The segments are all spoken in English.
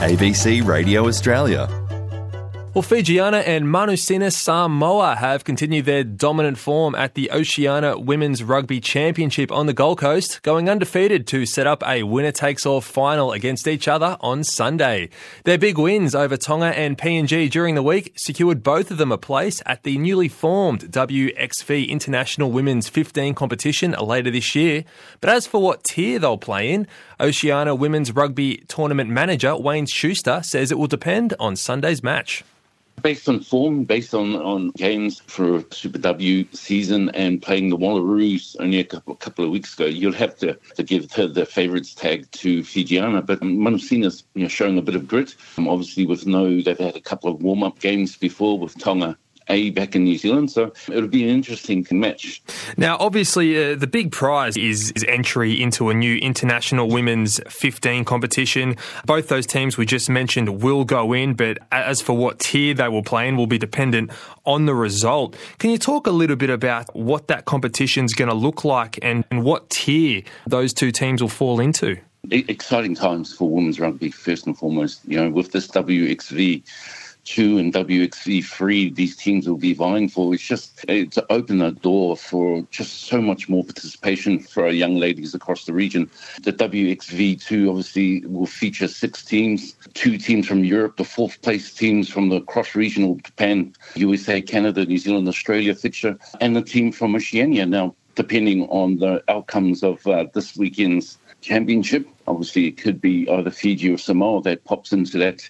ABC Radio Australia. Well, Fijiana and Manusina Samoa have continued their dominant form at the Oceania Women's Rugby Championship on the Gold Coast, going undefeated to set up a winner-takes-all final against each other on Sunday. Their big wins over Tonga and PNG during the week secured both of them a place at the newly formed WXV International Women's 15 competition later this year. But as for what tier they'll play in, Oceania Women's Rugby Tournament Manager Wayne Schuster says it will depend on Sunday's match. Based on form, based on games for Super W season and playing the Wallaroos only a couple of weeks ago, you'll have to give the favourites tag to Fijiana. But Manusina's showing a bit of grit. Obviously, they've had a couple of warm-up games before with Tonga back in New Zealand, so it'll be an interesting match. Now, obviously, the big prize is entry into a new International Women's 15 competition. Both those teams we just mentioned will go in, but as for what tier they will play in will be dependent on the result. Can you talk a little bit about what that competition's going to look like and what tier those two teams will fall into? Exciting times for women's rugby, first and foremost. With this WXV 2 and WXV 3, these teams will be vying for. It's to open a door for just so much more participation for our young ladies across the region. The WXV 2 obviously will feature 6 teams, 2 teams from Europe, the 4th place teams from the cross-regional Japan, USA, Canada, New Zealand, Australia fixture, and the team from Oceania. Now, depending on the outcomes of this weekend's championship, obviously it could be either Fiji or Samoa that pops into that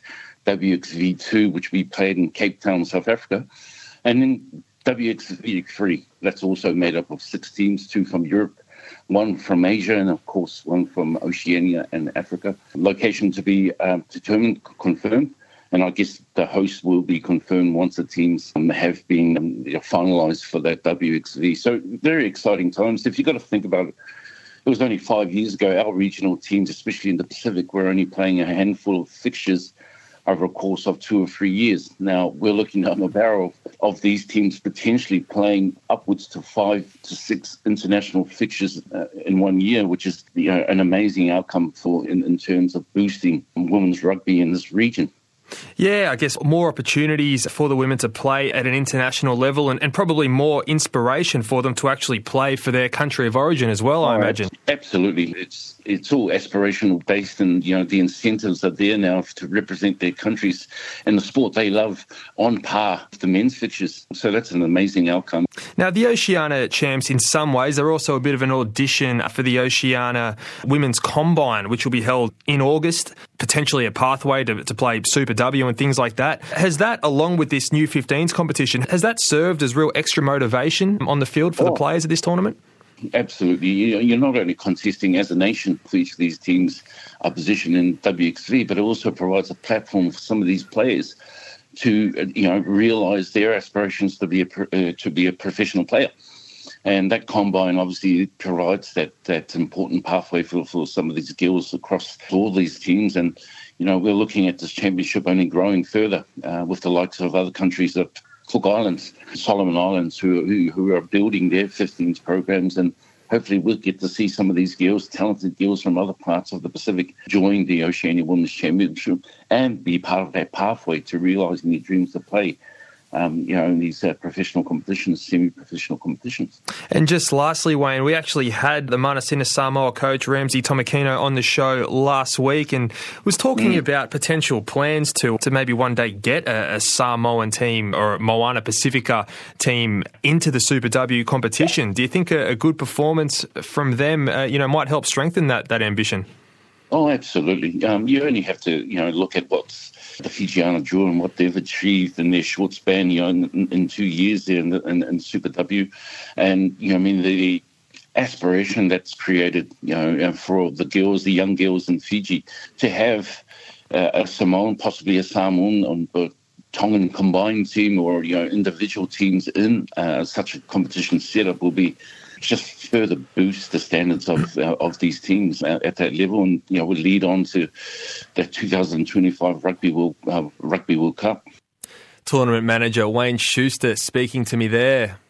WXV2, which we played in Cape Town, South Africa. And then WXV3, that's also made up of 6 teams, 2 from Europe, 1 from Asia, and of course 1 from Oceania and Africa. Location to be determined, confirmed, and I guess the host will be confirmed once the teams have been finalised for that WXV. So very exciting times. If you've got to think about it, it was only 5 years ago, our regional teams, especially in the Pacific, were only playing a handful of fixtures over a course of 2 or 3 years. Now, we're looking down the barrel of these teams potentially playing upwards to 5 to 6 international fixtures in 1 year, which is an amazing outcome in terms of boosting women's rugby in this region. Yeah, I guess more opportunities for the women to play at an international level and probably more inspiration for them to actually play for their country of origin as well, I imagine. Absolutely. It's all aspirational based, and the incentives are there now to represent their countries and the sport they love on par with the men's fixtures. So that's an amazing outcome. Now, the Oceania Champs, in some ways, are also a bit of an audition for the Oceania Women's Combine, which will be held in August, potentially a pathway to play Super W and things like that. Has that, along with this new 15s competition, has that served as real extra motivation on the field for the players at this tournament? Absolutely. You're not only contesting as a nation for each of these teams' position in WXV, but it also provides a platform for some of these players to realise their aspirations to be a professional player. And that combine obviously provides that important pathway for some of these girls across all these teams. And we're looking at this championship only growing further with the likes of other countries of Cook Islands, Solomon Islands, who are building their 15s programs, and hopefully we'll get to see some of these girls, talented girls from other parts of the Pacific, join the Oceania Women's Championship and be part of that pathway to realising their dreams to play in these professional competitions, semi-professional competitions. And just lastly, Wayne, we actually had the Manusina Samoa coach, Ramsey Tomokino, on the show last week and was talking about potential plans to maybe one day get a Samoan team or a Moana Pacifica team into the Super W competition. Do you think a good performance from them might help strengthen that ambition? Oh, absolutely. You only have to, look at what's the Fijiana draw and what they've achieved in their short span, in 2 years there in Super W. And, the aspiration that's created, for the girls, the young girls in Fiji, to have a Samoan, possibly a Samoan or Tongan combined team or, individual teams in such a competition setup will be just further boost the standards of these teams at that level, and will lead on to the 2025 Rugby World Cup. Tournament manager Wayne Schuster speaking to me there.